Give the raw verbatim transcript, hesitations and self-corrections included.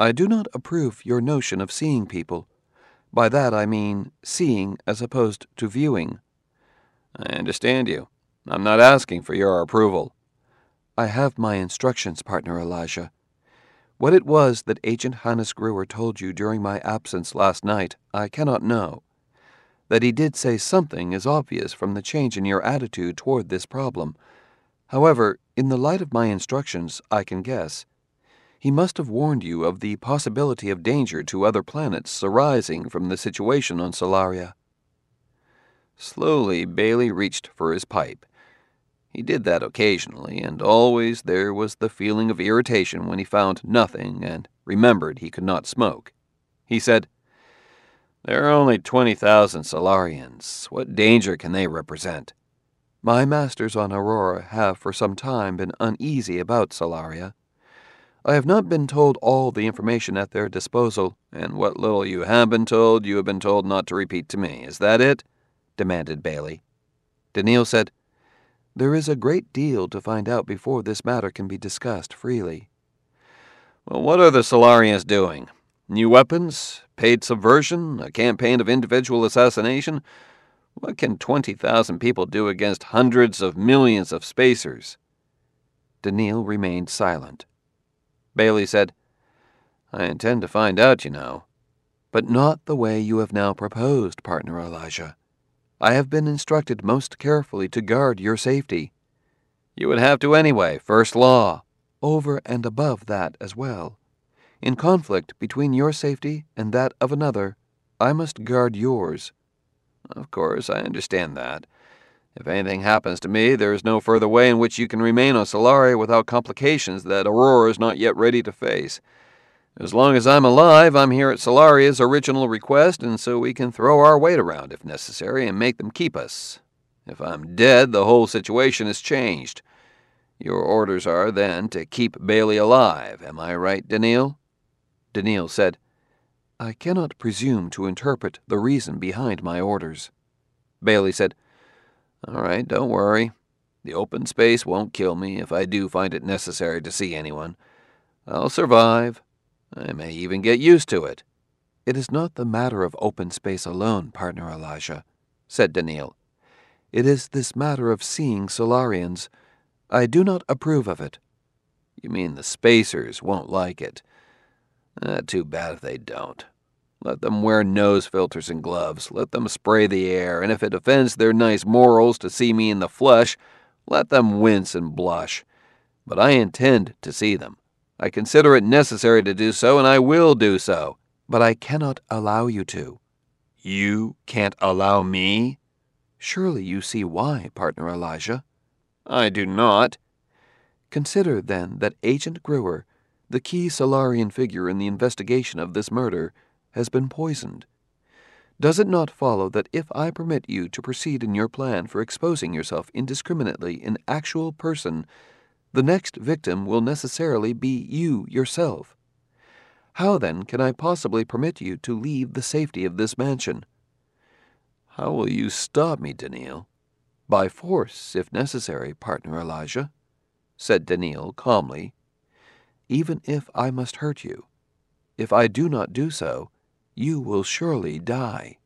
I do not approve your notion of seeing people. By that I mean seeing as opposed to viewing. I understand you. I'm not asking for your approval. I have my instructions, partner Elijah. What it was that Agent Hannes Gruer told you during my absence last night, I cannot know. That he did say something is obvious from the change in your attitude toward this problem. However, in the light of my instructions, I can guess. He must have warned you of the possibility of danger to other planets arising from the situation on Solaria. Slowly, Bailey reached for his pipe. He did that occasionally, and always there was the feeling of irritation when he found nothing and remembered he could not smoke. He said, "There are only twenty thousand Solarians. What danger can they represent?" My masters on Aurora have for some time been uneasy about Solaria. I have not been told all the information at their disposal, and what little you have been told, you have been told not to repeat to me. Is that it?" demanded Bailey. Daniil said, "There is a great deal to find out before this matter can be discussed freely." "Well, what are the Solarians doing? New weapons? Paid subversion? A campaign of individual assassination? What can twenty thousand people do against hundreds of millions of spacers?" Daniil remained silent. Bailey said, "I intend to find out, you know." "But not the way you have now proposed, partner Elijah. I have been instructed most carefully to guard your safety." "You would have to anyway, first law." "Over and above that as well. In conflict between your safety and that of another, I must guard yours." "Of course, I understand that. If anything happens to me, there is no further way in which you can remain on Solaria without complications that Aurora is not yet ready to face. As long as I'm alive, I'm here at Solaria's original request, and so we can throw our weight around if necessary and make them keep us. If I'm dead, the whole situation is changed. Your orders are, then, to keep Bailey alive. Am I right, Daniil?" Daniil said, "I cannot presume to interpret the reason behind my orders." Bailey said, "All right, don't worry. The open space won't kill me if I do find it necessary to see anyone. I'll survive. I may even get used to it." "It is not the matter of open space alone, partner Elijah," said Daniil. "It is this matter of seeing Solarians. I do not approve of it." "You mean the spacers won't like it? Eh, too bad if they don't. Let them wear nose filters and gloves. Let them spray the air, and if it offends their nice morals to see me in the flesh, let them wince and blush. But I intend to see them. I consider it necessary to do so, and I will do so." "But I cannot allow you to." "You can't allow me?" "Surely you see why, partner Elijah." "I do not." "Consider, then, that Agent Gruer, the key Solarian figure in the investigation of this murder, has been poisoned. Does it not follow that if I permit you to proceed in your plan for exposing yourself indiscriminately in actual person, the next victim will necessarily be you yourself? How, then, can I possibly permit you to leave the safety of this mansion?" "How will you stop me, Daniil?" "By force, if necessary, partner Elijah," said Daniil calmly. "Even if I must hurt you. If I do not do so, you will surely die."